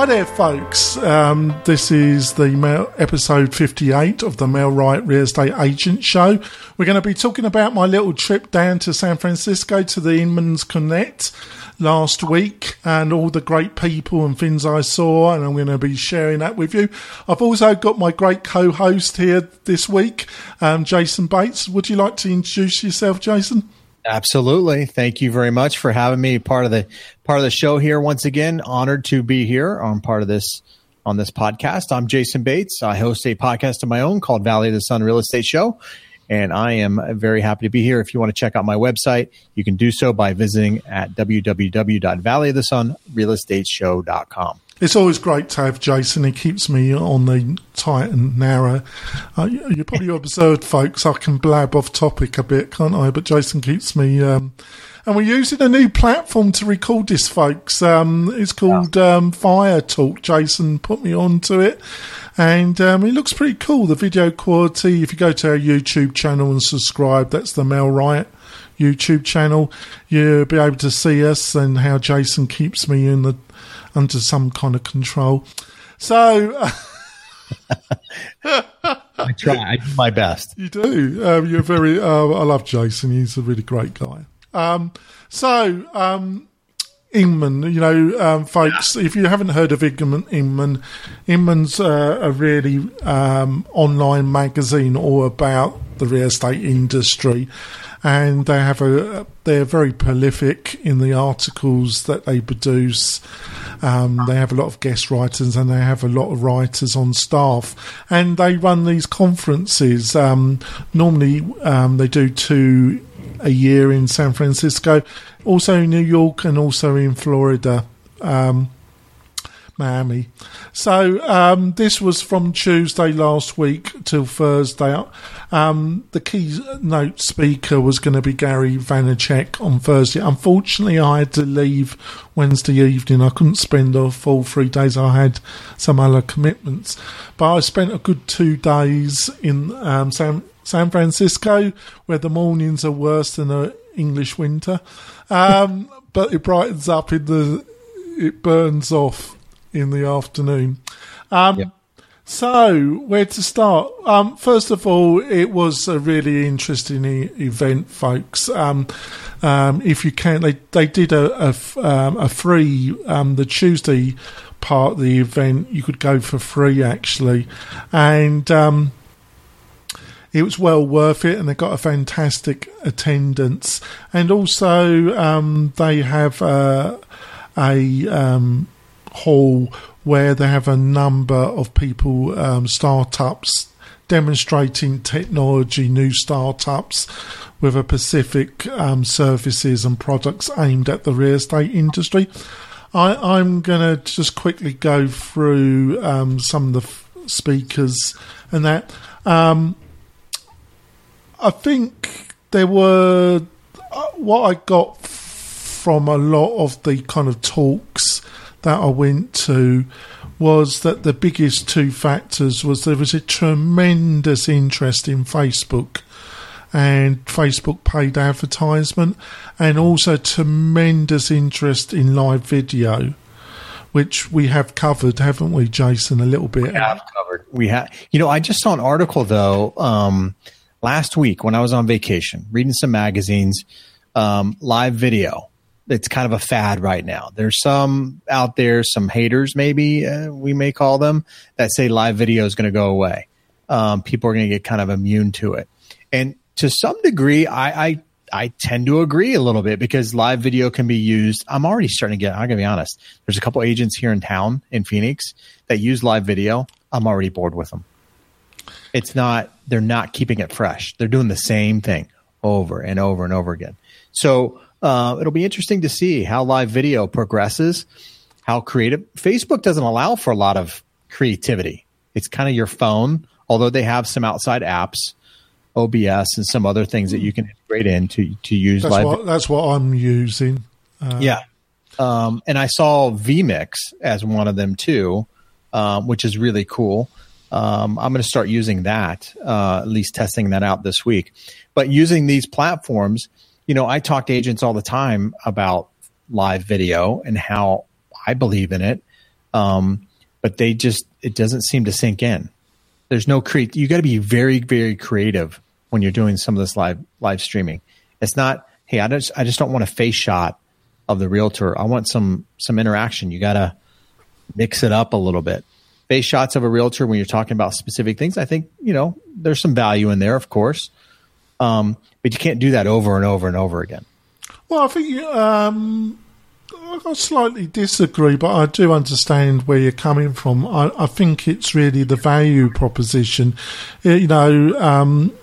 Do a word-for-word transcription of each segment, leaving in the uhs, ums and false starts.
Hi there, folks. Um, this is the Mel, episode fifty-eight of the Mel Wright Real Estate Agent Show. We're going to be talking about my little trip down to San Francisco to the Inman's Connect last week and all the great people and things I saw, and I'm going to be sharing that with you. I've also got my great co-host here this week, um, Jason Bates. Would you like to introduce yourself, Jason? Absolutely. Thank you very much for having me part of the part of the show here. Once again, honored to be here on part of this on this podcast. I'm Jason Bates. I host a podcast of my own called Valley of the Sun Real Estate Show, and I am very happy to be here. If you want to check out my website, you can do so by visiting at w w w dot valley of the sun real estate show dot com. It's always great to have Jason. He keeps me on the tight and narrow. Uh, you probably observed, folks, I can blab off topic a bit, can't I? But Jason keeps me... Um, and we're using a new platform to record this, folks. Um, it's called um, Fire Talk. Jason put me onto it. And um, it looks pretty cool, the video quality. If you go to our YouTube channel and subscribe, that's the Mel Wright YouTube channel, you'll be able to see us and how Jason keeps me in the under some kind of control. So uh, I try. I do my best. You do. Um, you're very. Uh, I love Jason. He's a really great guy. Um, so um, Inman, you know, um, folks, if you haven't heard of Inman, Inman, Inman's uh, a really um, online magazine all about the real estate industry. And they have a, they're very prolific in the articles that they produce. Um, they have a lot of guest writers and they have a lot of writers on staff. And they run these conferences. Um, normally um, they do two a year in San Francisco, also in New York and also in Florida, um, Miami. So um, this was from Tuesday last week till Thursday. Um, the keynote speaker was going to be Gary Vaynerchuk on Thursday. Unfortunately, I had to leave Wednesday evening. I couldn't spend the full three days. I had some other commitments. But I spent a good two days in um, San, San Francisco, where the mornings are worse than an English winter. Um, but it brightens up in the... It burns off in the afternoon. Um, yep. So, where to start? Um, first of all, it was a really interesting e- event, folks. Um, um, if you can, they they did a a, um, a free um, the Tuesday part of the event. You could go for free actually, and um, it was well worth it. And they got a fantastic attendance, and also um, they have uh, a um, hall where they have a number of people, um, startups, demonstrating technology, new startups with a specific um, services and products aimed at the real estate industry. I, I'm going to just quickly go through um, some of the f- speakers and that. Um, I think there were, uh, what I got f- from a lot of the kind of talks that I went to was that the biggest two factors was there was a tremendous interest in Facebook and Facebook paid advertisement, and also tremendous interest in live video, which we have covered, haven't we, Jason, a little bit? We have covered. We have. You know, I just saw an article, though, um, last week when I was on vacation, reading some magazines, um, live video. It's kind of a fad right now. There's some out there, some haters maybe uh, we may call them, that say live video is going to go away. Um, people are going to get kind of immune to it. And to some degree, I, I I tend to agree a little bit because live video can be used. I'm already starting to get, I'm going to be honest. There's a couple agents here in town in Phoenix that use live video. I'm already bored with them. It's not, they're not keeping it fresh. They're doing the same thing over and over and over again. So, Uh, it'll be interesting to see how live video progresses, how creative. Facebook doesn't allow for a lot of creativity. It's kind of your phone, although they have some outside apps, O B S and some other things that you can integrate in to, to use that's live. What, that's what I'm using. Uh, yeah. Um, and I saw vMix as one of them too, um, which is really cool. Um, I'm going to start using that, uh, at least testing that out this week. But using these platforms, you know, I talk to agents all the time about live video and how I believe in it. Um, but they just, it doesn't seem to sink in. There's no create. You got to be very, very creative when you're doing some of this live live streaming. It's not, hey, I just I just don't want a face shot of the realtor. I want some some interaction. You got to mix it up a little bit. Face shots of a realtor when you're talking about specific things, I think, you know, there's some value in there, of course. Um, but you can't do that over and over and over again. Well, I think um, I slightly disagree, but I do understand where you're coming from. I, I think it's really the value proposition. You know, um,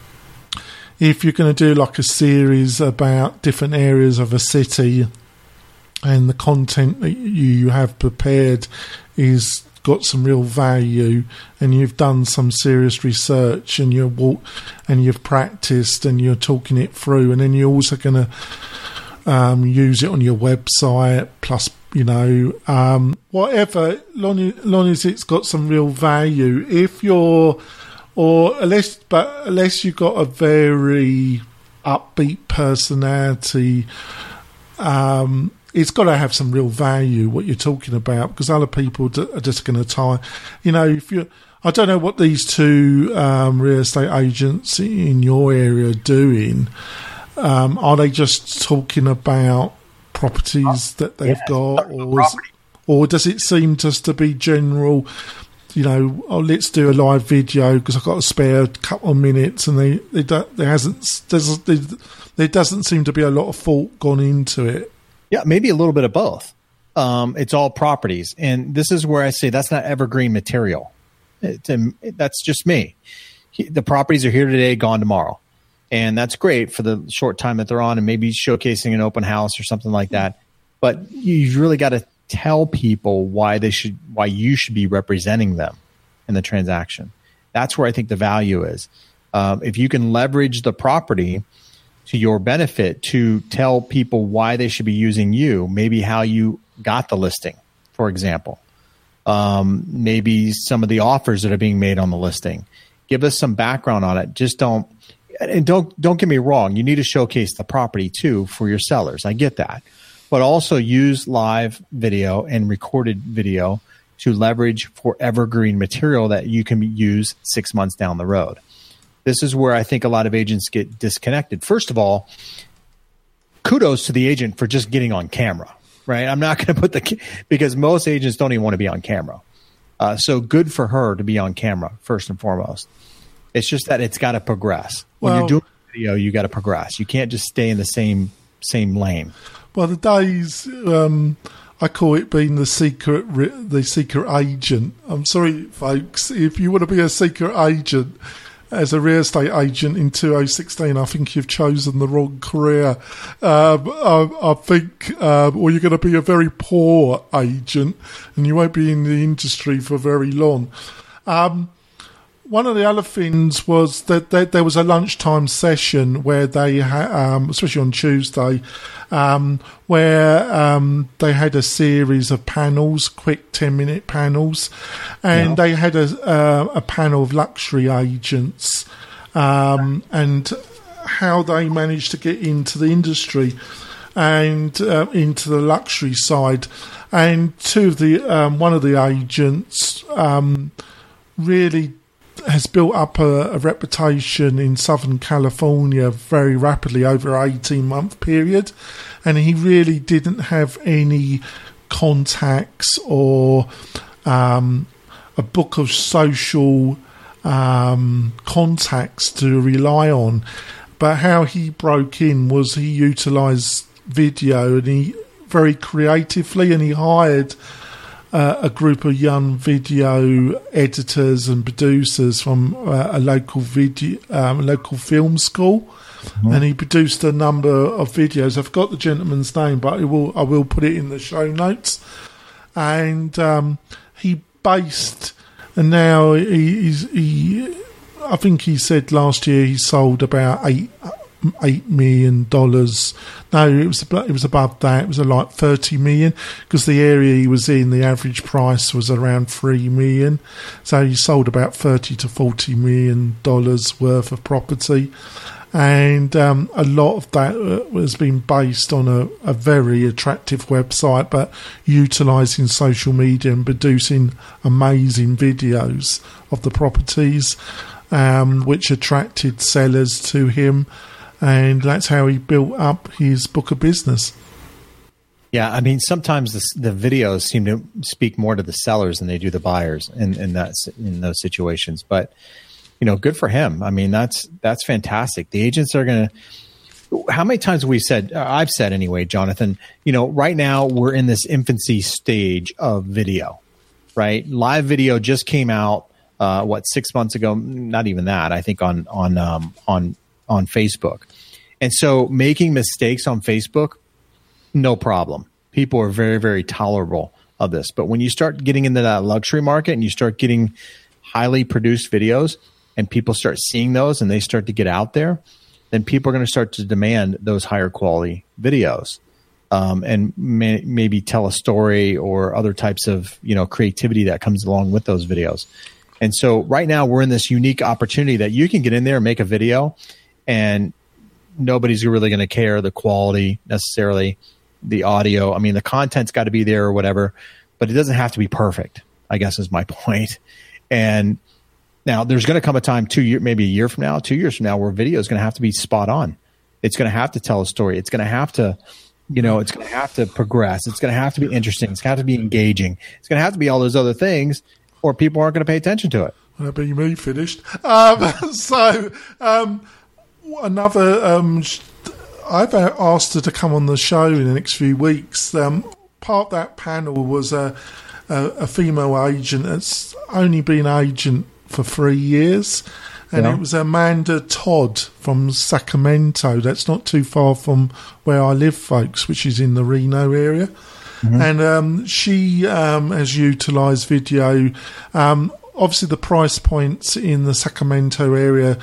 if you're going to do like a series about different areas of a city and the content that you have prepared is got some real value and you've done some serious research and you're walk, and you've practiced and you're talking it through, and then you're also going to um, use it on your website, plus, you know, um, whatever, long as, long as it's got some real value. If you're, or unless, but unless you've got a very upbeat personality, um, it's got to have some real value, what you're talking about, because other people are just going to tie. You know, if you, I don't know what these two um, real estate agents in your area are doing. Um, are they just talking about properties that they've yeah, got, or is, or does it seem just to be general? You know, oh, let's do a live video because I've got a spare couple of minutes, and they, they don't, there hasn't there's, there doesn't seem to be a lot of thought gone into it. Yeah, maybe a little bit of both. Um, it's all properties. And this is where I say that's not evergreen material. It, it, that's just me. He, the properties are here today, gone tomorrow. And that's great for the short time that they're on and maybe showcasing an open house or something like that. But you've really got to tell people why they should, why you should be representing them in the transaction. That's where I think the value is. Um, if you can leverage the property to your benefit to tell people why they should be using you, maybe how you got the listing, for example, um, maybe some of the offers that are being made on the listing. Give us some background on it. Just don't, and don't don't get me wrong. You need to showcase the property too for your sellers. I get that, but also use live video and recorded video to leverage for evergreen material that you can use six months down the road. This is where I think a lot of agents get disconnected. First of all, kudos to the agent for just getting on camera, right? I'm not going to put the, because most agents don't even want to be on camera. Uh, so good for her to be on camera, first and foremost. It's just that it's got to progress. When well, you're doing video, you got to progress. You can't just stay in the same same lane. Well, the days, um, I call it being the secret the secret agent. I'm sorry, folks, if you want to be a secret agent, as a real estate agent in two thousand sixteen, I think you've chosen the wrong career. Um, I, I think, um, or you're going to be a very poor agent and you won't be in the industry for very long. Um, one of the other things was that there, there was a lunchtime session where they, ha- um, especially on Tuesday, um, where um, they had a series of panels, quick ten-minute panels, and yeah. they had a, uh, a panel of luxury agents um, and how they managed to get into the industry and uh, into the luxury side. And two of the um, one of the agents um, really has built up a, a reputation in Southern California very rapidly over an eighteen-month period, and he really didn't have any contacts or um, a book of social um, contacts to rely on. But how he broke in was he utilised video, and he very creatively, and he hired Uh, a group of young video editors and producers from uh, a local video, um, local film school, mm-hmm. and he produced a number of videos. I've got the gentleman's name, but I will I will put it in the show notes. And um, he based, and now he, he's, he, I think he said last year he sold about eight. Eight million dollars. No, it was it was above that. It was like thirty million because the area he was in, the average price was around three million. So he sold about thirty to forty million dollars worth of property, and um, a lot of that has been based on a, a very attractive website, but utilising social media and producing amazing videos of the properties, um, which attracted sellers to him, and that's how he built up his book of business. Yeah, I mean, sometimes the, the videos seem to speak more to the sellers than they do the buyers in, in that in those situations. But you know, good for him. I mean, that's that's fantastic. The agents are going to. How many times have we said? Uh, I've said anyway, Jonathan. You know, right now we're in this infancy stage of video, right? Live video just came out. Uh, what six months ago? Not even that. I think on on um, on on Facebook, and so making mistakes on Facebook. No problem. People are very, very tolerable of this. But when you start getting into that luxury market and you start getting highly produced videos and people start seeing those and they start to get out there, then people are going to start to demand those higher quality videos um, and may, maybe tell a story or other types of, you know, creativity that comes along with those videos. And so right now we're in this unique opportunity that you can get in there and make a video and nobody's really going to care the quality necessarily. The audio, I mean, the content's got to be there or whatever, but it doesn't have to be perfect, I guess is my point. And now there's going to come a time, two year, maybe a year from now, two years from now, where video is going to have to be spot on. It's going to have to tell a story. It's going to have to, you know, it's going to have to progress. It's going to have to be interesting. It's going to have to be engaging. It's going to have to be all those other things, or people aren't going to pay attention to it. That'll be me finished. Um, so um, another. Um, I've asked her to come on the show in the next few weeks. Um, part of that panel was a, a, a female agent that's only been agent for three years, and yeah. It was Amanda Todd from Sacramento. That's not too far from where I live, folks, which is in the Reno area. Mm-hmm. And um, she um, has utilised video. Um, obviously, the price points in the Sacramento area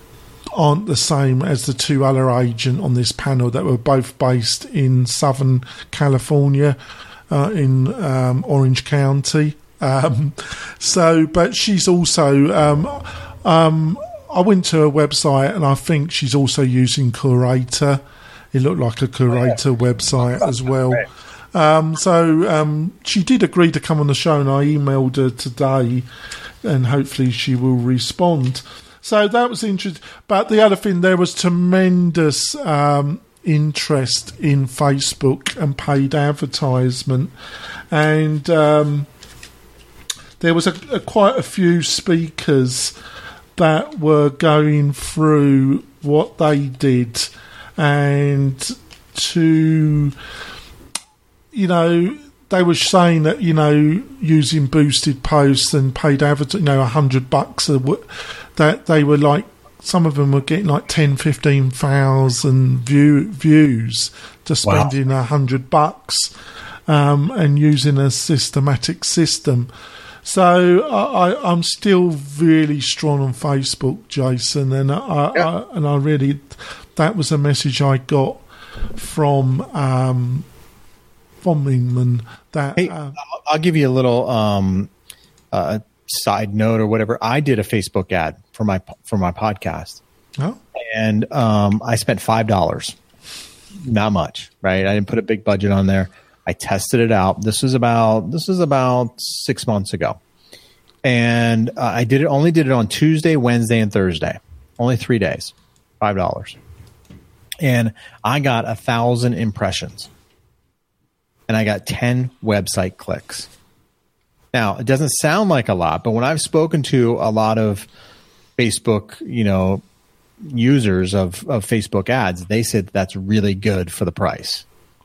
aren't the same as the two other agents on this panel that were both based in Southern California, uh, in um, Orange County. Um, so, but she's also, um, um, I went to her website and I think she's also using Curator. It looked like a Curator website as well. Um, so um, she did agree to come on the show, and I emailed her today, and hopefully she will respond. So that was interesting. But the other thing, there was tremendous um, interest in Facebook and paid advertisement. And um, there was a, a, quite a few speakers that were going through what they did and to, you know, they were saying that, you know, using boosted posts and paid advertising, you know, a hundred bucks a w- that they were like, some of them were getting like ten, fifteen thousand view, views just spending a wow. hundred bucks um, and using a systematic system. So I, I, I'm still really strong on Facebook, Jason, and I, yeah. I and I really, that was a message I got from um, from Ingman. That hey, uh, I'll give you a little um, uh, side note or whatever. I did a Facebook ad for my for my podcast, oh. and um, I spent five dollars. Not much, right? I didn't put a big budget on there. I tested it out. This was about this was about six months ago, and uh, I did it. Only did it on Tuesday, Wednesday, and Thursday. Only three days, five dollars, and I got a thousand impressions, and I got ten website clicks. Now, it doesn't sound like a lot, but when I've spoken to a lot of Facebook, you know, users of, of Facebook ads, they said that that's really good for the price.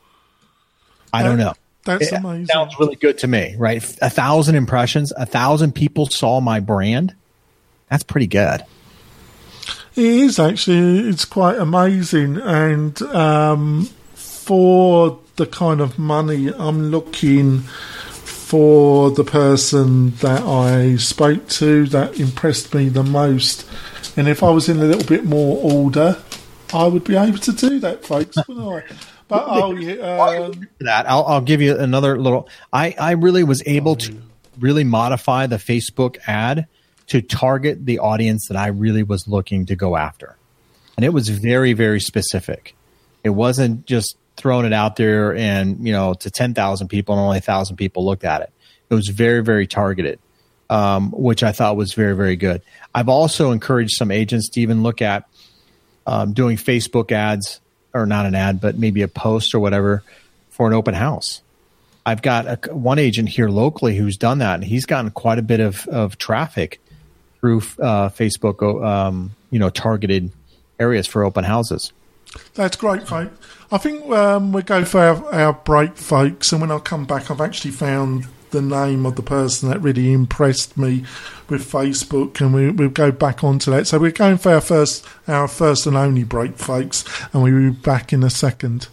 I that, don't know. That's it amazing. Sounds really good to me, right? A thousand impressions, a thousand people saw my brand. That's pretty good. It is actually. It's quite amazing. And um, for the kind of money I'm looking for, the person that I spoke to that impressed me the most, and if I was in a little bit more order, I would be able to do that, folks, wouldn't I? But oh, yeah, um, that I'll, I'll give you another little. I, I really was able to really modify the Facebook ad to target the audience that I really was looking to go after. and it was very, very specific. It wasn't just throwing it out there and, you know, to ten thousand people and only one thousand people looked at it. It was very, very targeted, um, which I thought was very, very good. I've also encouraged some agents to even look at um, doing Facebook ads, or not an ad, but maybe a post or whatever for an open house. I've got a, one agent here locally who's done that, and he's gotten quite a bit of, of traffic through uh, Facebook, um, you know, targeted areas for open houses. That's great, folks. I think um, we'll go for our, our break, folks, and when I come back, I've actually found the name of the person that really impressed me with Facebook, and we, we'll go back onto that. So we're going for our first, our first and only break, folks, and we'll be back in a second.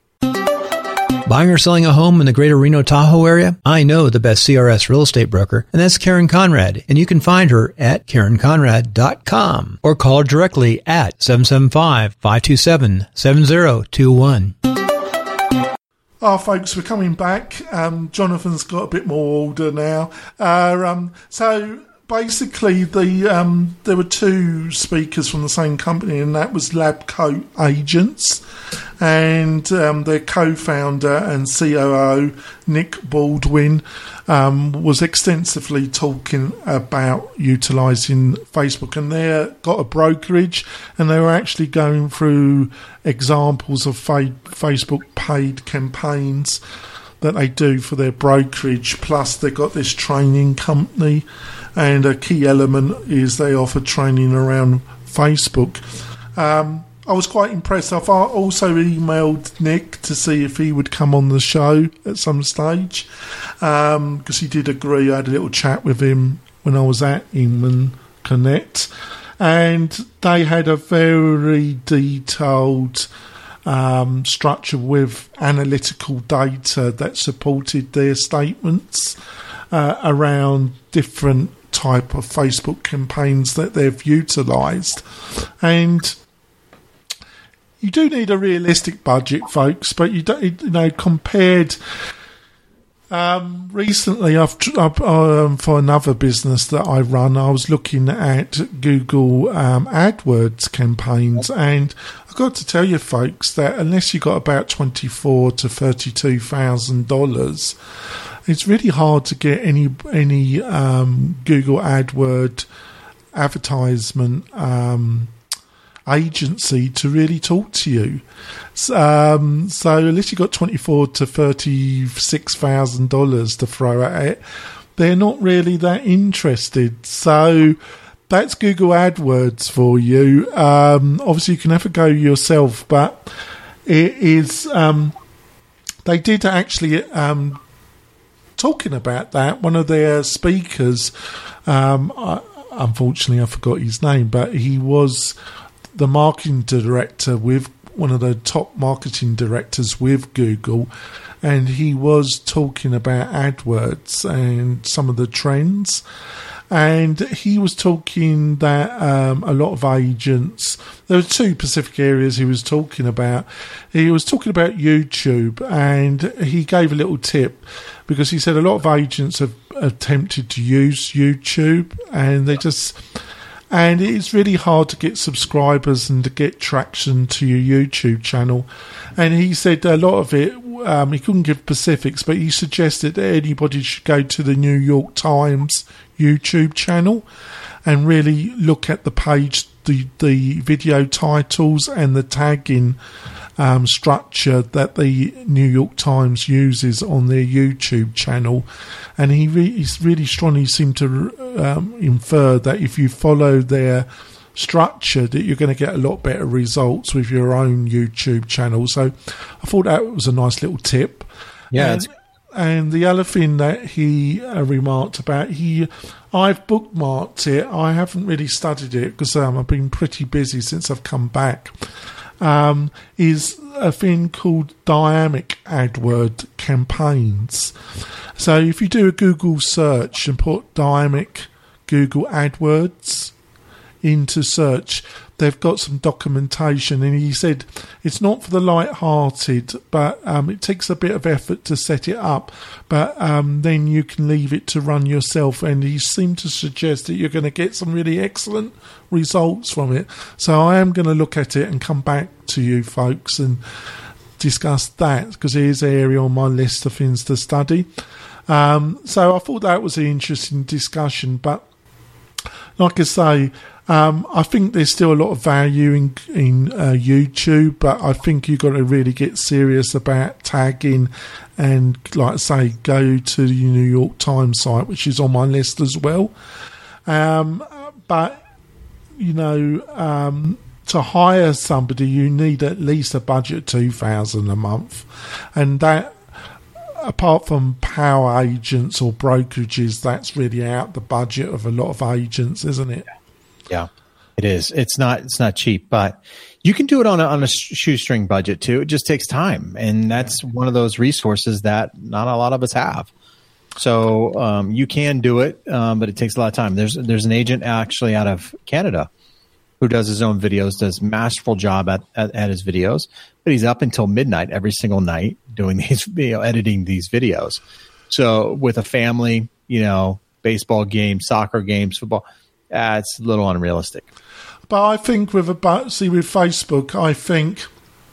Buying or selling a home in the greater Reno Tahoe area? I know the best C R S real estate broker, and that's Karen Conrad, and you can find her at karen conrad dot com or call her directly at seven seven five, five two seven, seven zero two one. Oh, folks, we're coming back. Um, Jonathan's got a bit more order now. Uh, um, so basically, the um, there were two speakers from the same company, and that was Labcoat Agents, and um, their co-founder and C O O, Nick Baldwin, um, was extensively talking about utilising Facebook, and they got a brokerage, and they were actually going through examples of fa- Facebook paid campaigns that they do for their brokerage, plus they've got this training company, and a key element is they offer training around Facebook. Um, I was quite impressed. I've also emailed Nick to see if he would come on the show at some stage, because um, he did agree. I had a little chat with him when I was at Inman Connect, and they had a very detailed um, structure with analytical data that supported their statements uh, around different type of Facebook campaigns that they've utilised. And you do need a realistic budget, folks, but you don't, you know, compared. Um, recently, I've, I've um, for another business that I run, I was looking at Google um, AdWords campaigns, and I've got to tell you, folks, that unless you got about twenty-four to thirty-two thousand dollars, it's really hard to get any any um, Google AdWord advertisement um, agency to really talk to you. Um, so unless you got twenty-four to thirty-six thousand dollars to throw at it, they're not really that interested. So that's Google AdWords for you. Um, obviously, you can have a go yourself, but it is. Um, they did actually. Um, talking about that, one of their speakers, um, I, unfortunately, I forgot his name, but he was the marketing director with one of the top marketing directors with Google, and he was talking about AdWords and some of the trends. And he was talking that um, a lot of agents, there were two specific areas he was talking about. He was talking about YouTube, and he gave a little tip, because he said a lot of agents have attempted to use YouTube, and they just... And it's really hard to get subscribers and to get traction to your YouTube channel. And he said a lot of it, um, he couldn't give specifics, but he suggested that anybody should go to the New York Times YouTube channel and really look at the page, the, the video titles and the tagging um, structure that the New York Times uses on their YouTube channel. And he re- really strongly seemed to um, infer that if you follow their structure, that you're going to get a lot better results with your own YouTube channel. So I thought that was a nice little tip. Yeah. And, and the other thing that he uh, remarked about, he, I've bookmarked it. I haven't really studied it because um, I've been pretty busy since I've come back. Um, is a thing called dynamic AdWord campaigns. So if you do a Google search and put dynamic Google AdWords, into search, they've got some documentation, and he said it's not for the light-hearted, but um, it takes a bit of effort to set it up, but um, then you can leave it to run yourself, and he seemed to suggest that you're going to get some really excellent results from it. So I am going to look at it and come back to you folks and discuss that, because it is an area on my list of things to study. Um, so I thought that was an interesting discussion, but like I say, um, I think there's still a lot of value in in uh, YouTube, but I think you've got to really get serious about tagging, and like I say, go to the New York Times site, which is on my list as well. Um, but you know, um, to hire somebody, you need at least a budget of two thousand a month, and that, apart from power agents or brokerages, that's really out the budget of a lot of agents, isn't it? Yeah, it is. It's not. It's not cheap, but you can do it on a, on a shoestring budget too. It just takes time, and that's one of those resources that not a lot of us have. So um, you can do it, um, but it takes a lot of time. There's there's an agent actually out of Canada who does his own videos, does a masterful job at, at, at his videos, but he's up until midnight every single night doing these, you know, editing these videos. So with a family, you know, baseball games, soccer games, football, uh, it's a little unrealistic. But I think with a bu- see with Facebook, I think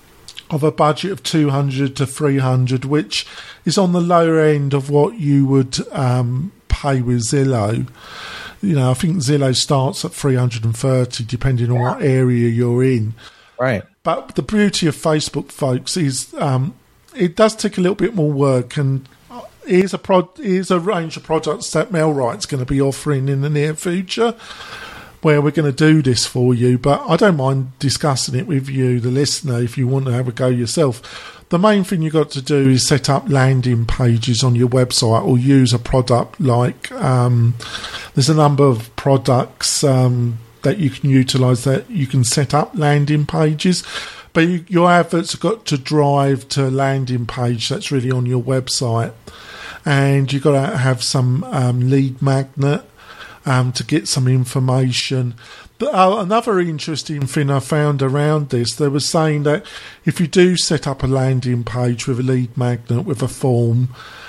of a budget of two hundred to three hundred, which is on the lower end of what you would um, pay with Zillow. You know, I think Zillow starts at three hundred thirty, depending on yeah. what area you're in. Right. But the beauty of Facebook, folks, is um, it does take a little bit more work, and here's a pro- here's a range of products that MailRight's going to be offering in the near future, where we're going to do this for you. But I don't mind discussing it with you, the listener, if you want to have a go yourself. The main thing you've got to do is set up landing pages on your website, or use a product like um, there's a number of products um, that you can utilise that you can set up landing pages. But you, your adverts have got to drive to a landing page that's really on your website. And you've got to have some um, lead magnet um, to get some information. But uh, another interesting thing I found around this, they were saying that if you do set up a landing page with a lead magnet, with a form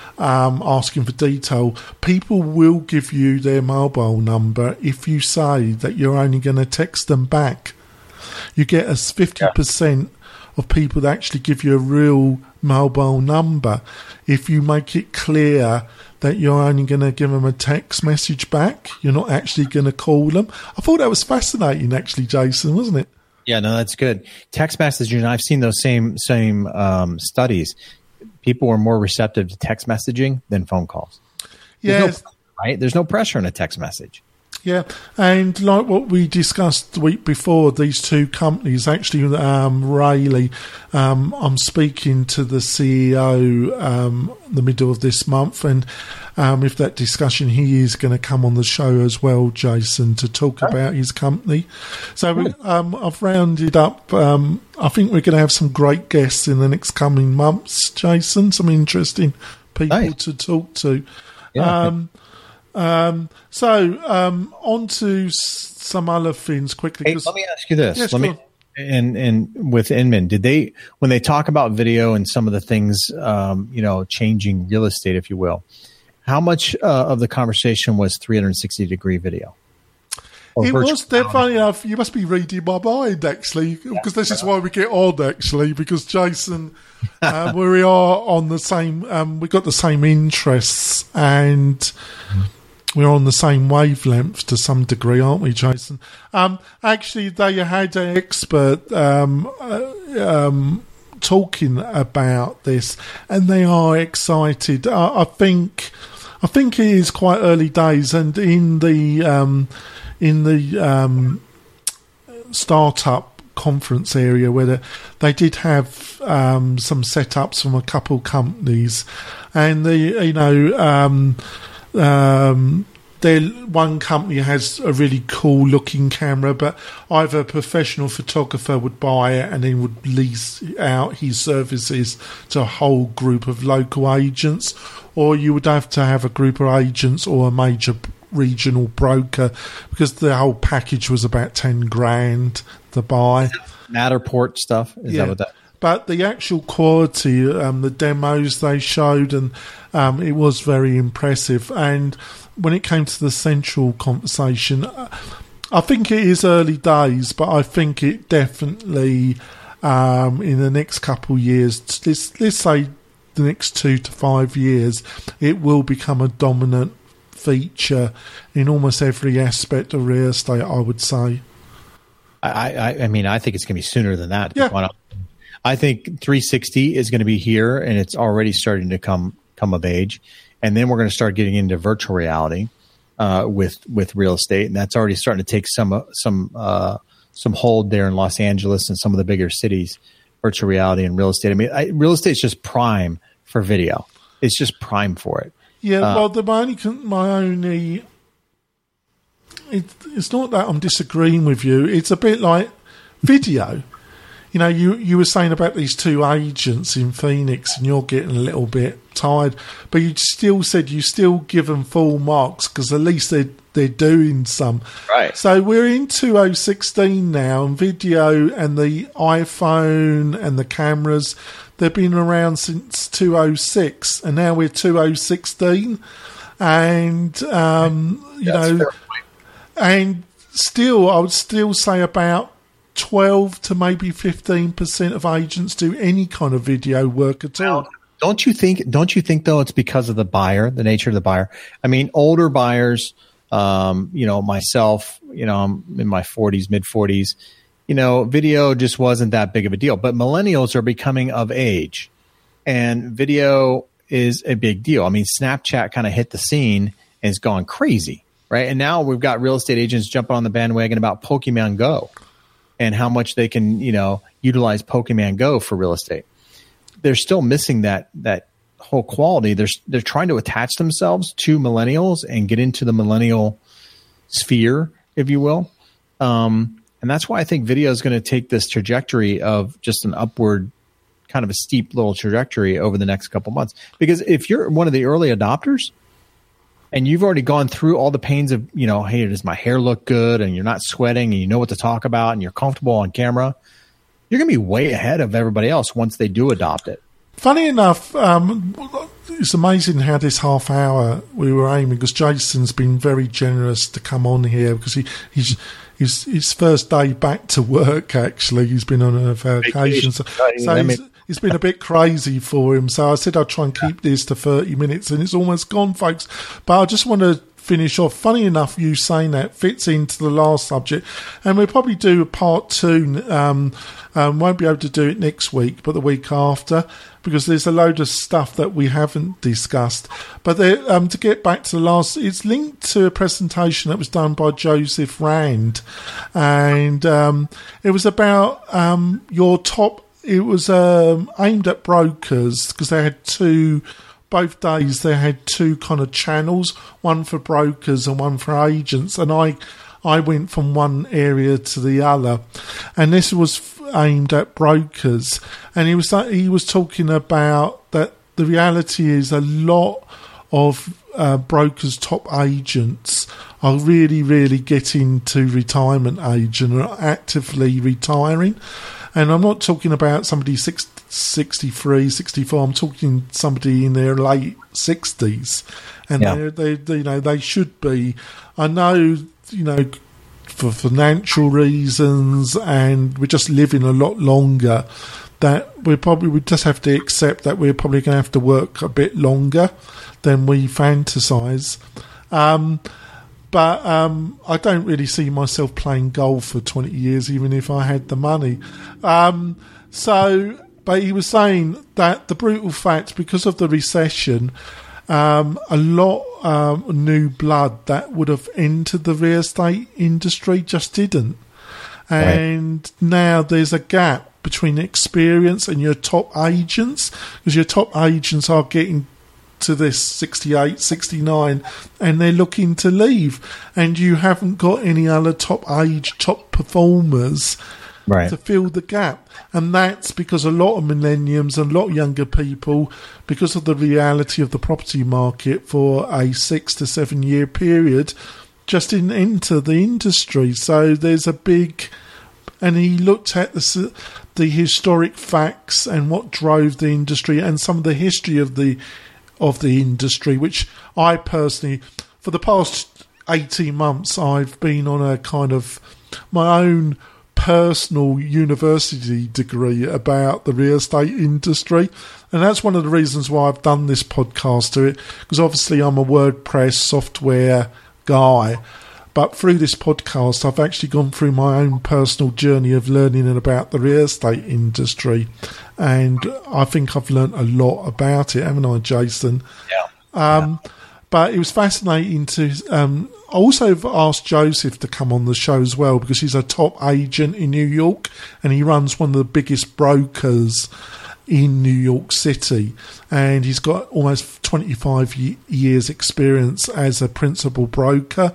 um, asking for detail, people will give you their mobile number if you say that you're only going to text them back. You get a fifty percent yeah. of people that actually give you a real mobile number if you make it clear that you're only going to give them a text message back. You're not actually going to call them. I thought that was fascinating, actually, Jason, wasn't it? Yeah, no, that's good. Text messaging, I've seen those same same um, studies. People are more receptive to text messaging than phone calls. Yeah, no, right? There's no pressure in a text message. Yeah, and like what we discussed the week before, these two companies, actually, um, Rayleigh, um, I'm speaking to the C E O um, the middle of this month, and um, if that discussion, he is going to come on the show as well, Jason, to talk okay. about his company. So um, I've rounded up, um, I think we're going to have some great guests in the next coming months, Jason, some interesting people nice. to talk to. Yeah. Um, Um, so, um, on to s- some other things quickly. Hey, let me ask you this. Yes, let me, and, and with Inman, did they, when they talk about video and some of the things, um, you know, changing real estate, if you will, how much uh, of the conversation was three sixty degree video? It was, they're funny enough, you must be reading my mind, actually, because this is why we get on, actually, because Jason, uh, we are on the same, um, we've got the same interests, and we're on the same wavelength to some degree, aren't we, Jason? Um, actually, they had an expert um, uh, um, talking about this, and they are excited. I, I think, I think it is quite early days, and in the um, in the um, startup conference area where they, they did have um, some setups from a couple companies, and the you know. Um, Um, there, one company has a really cool looking camera, but either a professional photographer would buy it and then would lease out his services to a whole group of local agents, or you would have to have a group of agents or a major regional broker because the whole package was about ten grand to buy. Matterport stuff? Is yeah. that what that? But the actual quality, um, the demos they showed, and um, it was very impressive. And when it came to the central conversation, I think it is early days, but I think it definitely, um, in the next couple of years, let's, let's say the next two to five years, it will become a dominant feature in almost every aspect of real estate, I would say. I, I, I mean, I think it's going to be sooner than that. Yeah. I think three sixty is going to be here, and it's already starting to come come of age. And then we're going to start getting into virtual reality uh, with with real estate, and that's already starting to take some some uh, some hold there in Los Angeles and some of the bigger cities. Virtual reality and real estate. I mean, I, real estate is just prime for video. It's just prime for it. Yeah. Uh, well, the my only my only it, it's not that I'm disagreeing with you. It's a bit like video. You know, you, you were saying about these two agents in Phoenix and you're getting a little bit tired, but you still said you still give them full marks because at least they're, they're doing some. Right. So we're in two thousand sixteen now, and video and the iPhone and the cameras, they've been around since two thousand six, and now we're two thousand sixteen. And, um, you That's know, and still, I would still say about twelve to maybe fifteen percent of agents do any kind of video work at all. Don't you think, don't you think though, it's because of the buyer, the nature of the buyer? I mean, older buyers, um, you know, myself, you know, I'm in my forties, mid forties, you know, video just wasn't that big of a deal, but millennials are becoming of age and video is a big deal. I mean, Snapchat kind of hit the scene and it's gone crazy, right? And now we've got real estate agents jumping on the bandwagon about Pokemon Go and how much they can, you know, utilize Pokemon Go for real estate. They're still missing that that whole quality. They're they're trying to attach themselves to millennials and get into the millennial sphere, if you will. Um, and that's why I think video is going to take this trajectory of just an upward, kind of a steep little trajectory over the next couple months. Because if you're one of the early adopters and you've already gone through all the pains of, you know, hey, does my hair look good? And you're not sweating and you know what to talk about and you're comfortable on camera, you're going to be way ahead of everybody else once they do adopt it. Funny enough, um, it's amazing how this half hour we were aiming, because Jason's been very generous to come on here because he, he's his, his first day back to work, actually. He's been on a vacation. So, so he's, it's been a bit crazy for him. So I said I'd try and keep this to thirty minutes, and it's almost gone, folks. But I just want to finish off. Funny enough, you saying that fits into the last subject, and we'll probably do a part two. Um, um, won't be able to do it next week, but the week after, because there's a load of stuff that we haven't discussed. But there, um, to get back to the last, it's linked to a presentation that was done by Joseph Rand, and um, it was about um, your top. It was um, aimed at brokers because they had two. Both days they had two kind of channels, one for brokers and one for agents, and I I went from one area to the other, and this was aimed at brokers, and he was he was talking about that the reality is a lot of uh, brokers' top agents are really really getting to retirement age and are actively retiring. And I'm not talking about somebody sixty-three, sixty-four. I'm talking somebody in their late sixties, and yeah. they, they, you know, they should be. I know, you know, for financial reasons, and we're just living a lot longer. That we probably we just have to accept that we're probably going to have to work a bit longer than we fantasize. Um, But um, I don't really see myself playing golf for twenty years, even if I had the money. Um, so, but he was saying that the brutal fact, because of the recession, um, a lot of um, new blood that would have entered the real estate industry just didn't. And right. Now there's a gap between experience and your top agents, because your top agents are getting to this sixty-eight, sixty-nine, and they're looking to leave, and you haven't got any other top age top performers right. to fill the gap. And that's because a lot of millenniums and a lot of younger people, because of the reality of the property market for a six to seven year period, just didn't enter the industry. So there's a big... And he looked at the, the historic facts and what drove the industry and some of the history of the of the industry, which I personally, for the past eighteen months, I've been on a kind of my own personal university degree about the real estate industry. And that's one of the reasons why I've done this podcast to it, because obviously I'm a WordPress software guy. But through this podcast, I've actually gone through my own personal journey of learning about the real estate industry. And I think I've learnt a lot about it, haven't I, Jason? Yeah. Um, yeah. But it was fascinating to... Um, I also have asked Joseph to come on the show as well, because he's a top agent in New York and he runs one of the biggest brokers in New York City. And he's got almost twenty-five years experience as a principal broker.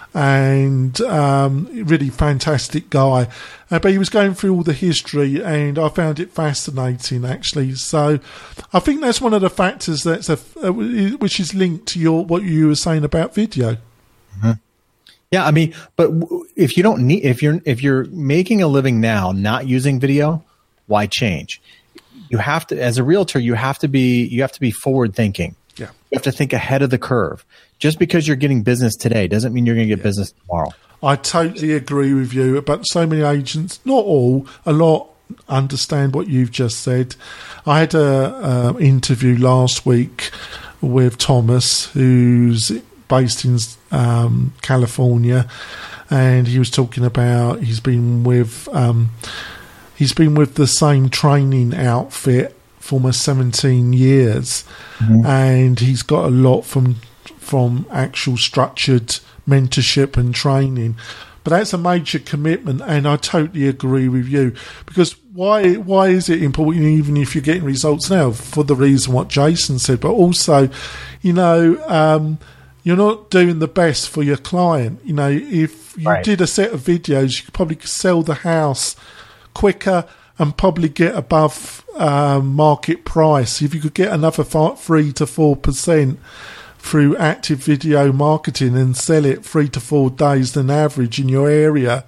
And um, really fantastic guy. Uh, but he was going through all the history and I found it fascinating, actually. So I think that's one of the factors that's a, uh, which is linked to your what you were saying about video. Mm-hmm. Yeah, I mean, but if you don't need, if you're if you're making a living now not using video, why change? You have to, as a realtor, you have to be you have to be forward thinking. Yeah, you have to think ahead of the curve. Just because you're getting business today doesn't mean you're going to get yeah. business tomorrow. I totally agree with you. But so many agents, not all, a lot understand what you've just said. I had a, a interview last week with Thomas, who's based in um, California, and he was talking about he's been with um, he's been with the same training outfit for almost seventeen years, mm-hmm. and he's got a lot from. from actual structured mentorship and training. But that's a major commitment, and I totally agree with you. Because why why is it important, even if you're getting results now, for the reason what Jason said, but also, you know, um, you're not doing the best for your client. You know, if you right. did a set of videos, you could probably sell the house quicker and probably get above uh, market price. If you could get another three to four percent through active video marketing and sell it three to four days than average in your area,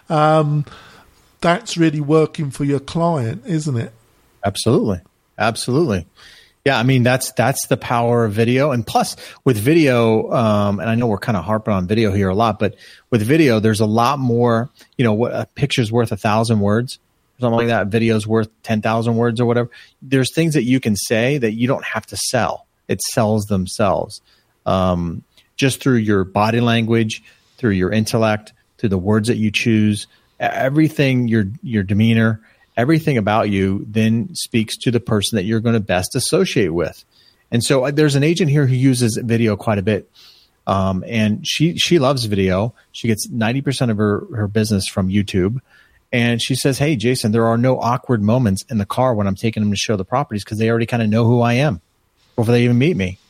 um, that's really working for your client, isn't it? Absolutely. Absolutely. Yeah, I mean, that's that's the power of video. And plus, with video, um, and I know we're kind of harping on video here a lot, but with video, there's a lot more, you know, what a picture's worth a thousand words, something like that. Video's worth ten thousand words or whatever. There's things that you can say that you don't have to sell. It sells themselves um, just through your body language, through your intellect, through the words that you choose, everything, your your demeanor, everything about you then speaks to the person that you're going to best associate with. And so uh, there's an agent here who uses video quite a bit, um, and she she loves video. She gets ninety percent of her, her business from YouTube. And she says, hey, Jason, there are no awkward moments in the car when I'm taking them to show the properties because they already kind of know who I am before they even meet me.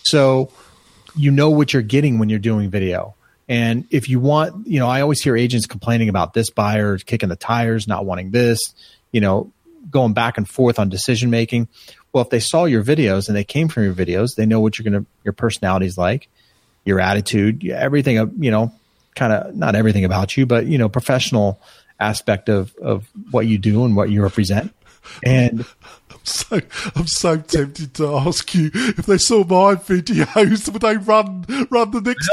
So you know what you're getting when you're doing video. And if you want, you know, I always hear agents complaining about this buyer kicking the tires, not wanting this, you know, going back and forth on decision making. Well, if they saw your videos and they came from your videos, they know what you're going to, your personality's like, your attitude, everything, you know, kind of not everything about you, but, you know, professional aspect of, of what you do and what you represent. And I'm so I'm so tempted to ask you if they saw my videos, would they run run the next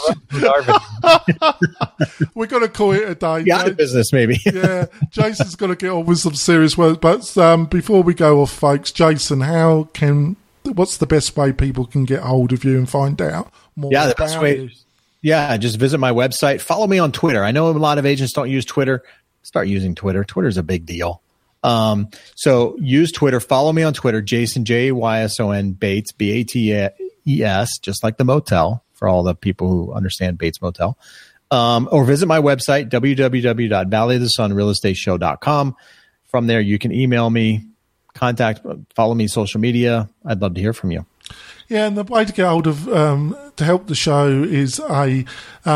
yeah, direction? We're going to call it a day. Out of business, maybe. Yeah, Jason's got to get on with some serious work. But um, before we go off, folks, Jason, how can what's the best way people can get hold of you and find out more? Yeah, the about best way. You? Yeah, just visit my website. Follow me on Twitter. I know a lot of agents don't use Twitter. Start using Twitter. Twitter's a big deal. Um, so use Twitter. Follow me on Twitter, Jason, J A Y S O N, Bates, B A T E S, just like the motel for all the people who understand Bates Motel. Um, or visit my website, w w w dot valley of the sun real estate show dot com. From there, you can email me, contact, follow me on social media. I'd love to hear from you. Yeah, and the way to get hold of, um, to help the show is a, um,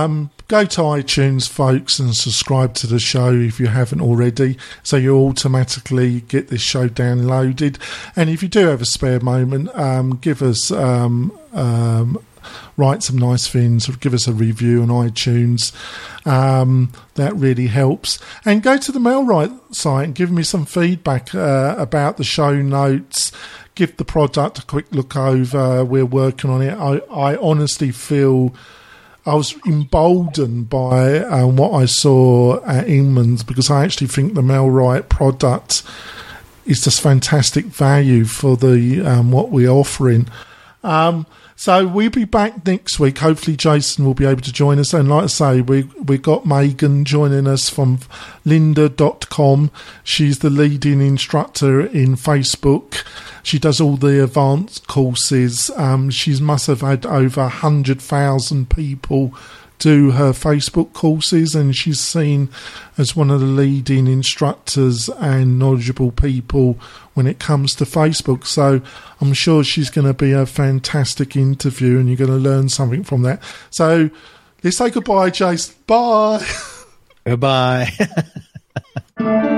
go to iTunes, folks, and subscribe to the show if you haven't already, so you automatically get this show downloaded. And if you do have a spare moment, um, give us um, um, write some nice things, give us a review on iTunes. Um, that really helps. And go to the MailRite site and give me some feedback uh, about the show notes. Give the product a quick look over. We're working on it. I, I honestly feel I was emboldened by um, what I saw at Inman's, because I actually think the MailRite product is just fantastic value for the um, what we're offering. Um, so we'll be back next week. Hopefully Jason will be able to join us. And like I say, we we got Megan joining us from lynda dot com. She's the leading instructor in Facebook. She does all the advanced courses. Um, she must have had over one hundred thousand people do her Facebook courses, and she's seen as one of the leading instructors and knowledgeable people when it comes to Facebook. So I'm sure she's going to be a fantastic interview, and you're going to learn something from that. So let's say goodbye, Jason. Bye. Goodbye.